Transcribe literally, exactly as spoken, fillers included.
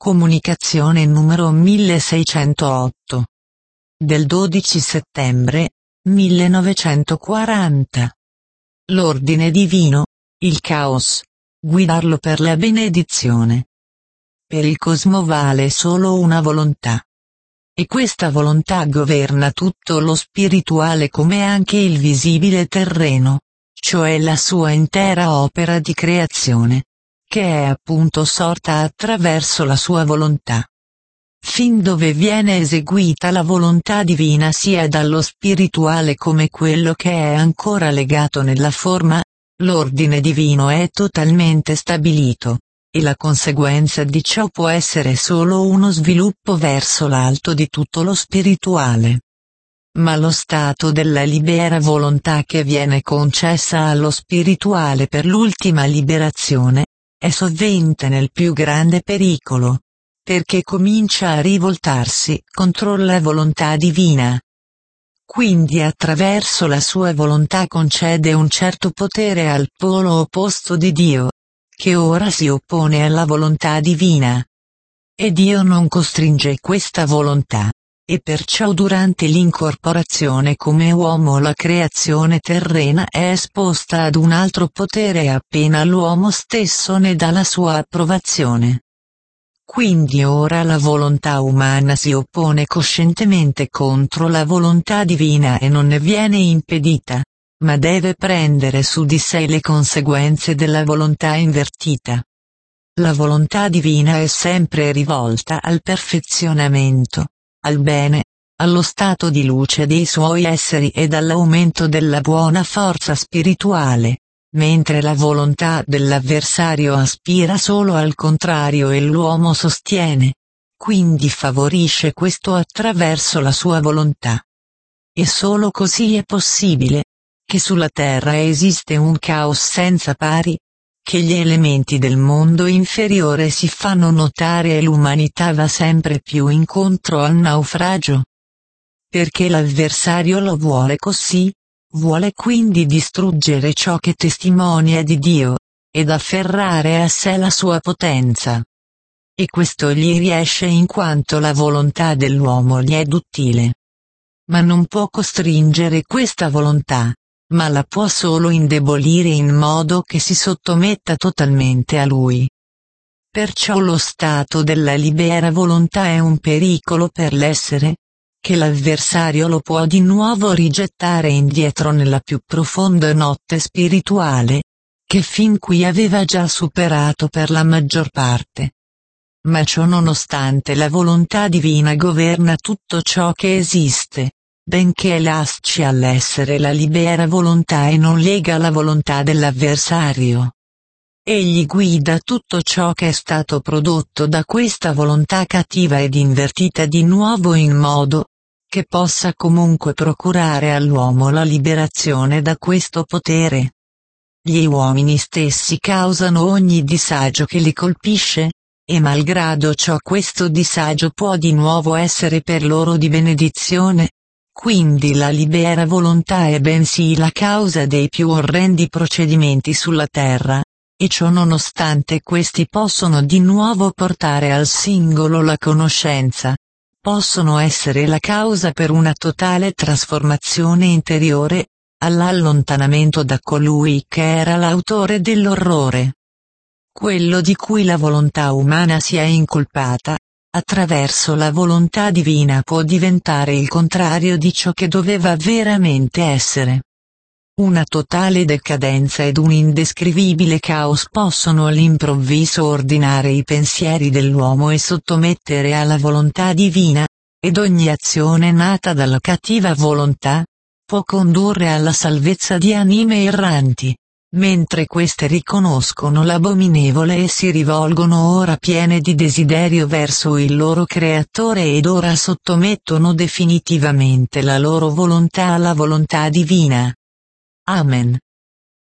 Comunicazione numero milleseicentootto. Del dodici settembre, millenovecentoquaranta. L'ordine divino, il caos. Guidarlo per la benedizione. Per il cosmo vale solo una volontà. E questa volontà governa tutto lo spirituale come anche il visibile terreno, cioè la sua intera opera di creazione, che è appunto sorta attraverso la sua volontà. Fin dove viene eseguita la volontà divina sia dallo spirituale come quello che è ancora legato nella forma, l'ordine divino è totalmente stabilito, e la conseguenza di ciò può essere solo uno sviluppo verso l'alto di tutto lo spirituale. Ma lo stato della libera volontà che viene concessa allo spirituale per l'ultima liberazione, è sovente nel più grande pericolo, perché comincia a rivoltarsi contro la volontà divina. Quindi attraverso la sua volontà concede un certo potere al polo opposto di Dio, che ora si oppone alla volontà divina. E Dio non costringe questa volontà, e perciò durante l'incorporazione come uomo la creazione terrena è esposta ad un altro potere appena l'uomo stesso ne dà la sua approvazione. Quindi ora la volontà umana si oppone coscientemente contro la volontà divina e non ne viene impedita, ma deve prendere su di sé le conseguenze della volontà invertita. La volontà divina è sempre rivolta al perfezionamento, al bene, allo stato di luce dei suoi esseri ed all'aumento della buona forza spirituale, mentre la volontà dell'avversario aspira solo al contrario e l'uomo sostiene, quindi favorisce questo attraverso la sua volontà. E solo così è possibile, che sulla terra esiste un caos senza pari, che gli elementi del mondo inferiore si fanno notare e l'umanità va sempre più incontro al naufragio. Perché l'avversario lo vuole così, vuole quindi distruggere ciò che testimonia di Dio, ed afferrare a sé la sua potenza. E questo gli riesce in quanto la volontà dell'uomo gli è duttile. Ma non può costringere questa volontà, ma la può solo indebolire in modo che si sottometta totalmente a lui. Perciò lo stato della libera volontà è un pericolo per l'essere, che l'avversario lo può di nuovo rigettare indietro nella più profonda notte spirituale, che fin qui aveva già superato per la maggior parte. Ma ciò nonostante la volontà divina governa tutto ciò che esiste, benché lasci all'essere la libera volontà e non lega la volontà dell'avversario. Egli guida tutto ciò che è stato prodotto da questa volontà cattiva ed invertita di nuovo in modo che possa comunque procurare all'uomo la liberazione da questo potere. Gli uomini stessi causano ogni disagio che li colpisce, e malgrado ciò questo disagio può di nuovo essere per loro di benedizione. Quindi la libera volontà è bensì la causa dei più orrendi procedimenti sulla terra, e ciò nonostante questi possono di nuovo portare al singolo la conoscenza, possono essere la causa per una totale trasformazione interiore, all'allontanamento da colui che era l'autore dell'orrore. Quello di cui la volontà umana si è incolpata, attraverso la volontà divina può diventare il contrario di ciò che doveva veramente essere. Una totale decadenza ed un indescrivibile caos possono all'improvviso ordinare i pensieri dell'uomo e sottomettere alla volontà divina, ed ogni azione nata dalla cattiva volontà può condurre alla salvezza di anime erranti, mentre queste riconoscono l'abominevole e si rivolgono ora piene di desiderio verso il loro creatore ed ora sottomettono definitivamente la loro volontà alla volontà divina. Amen.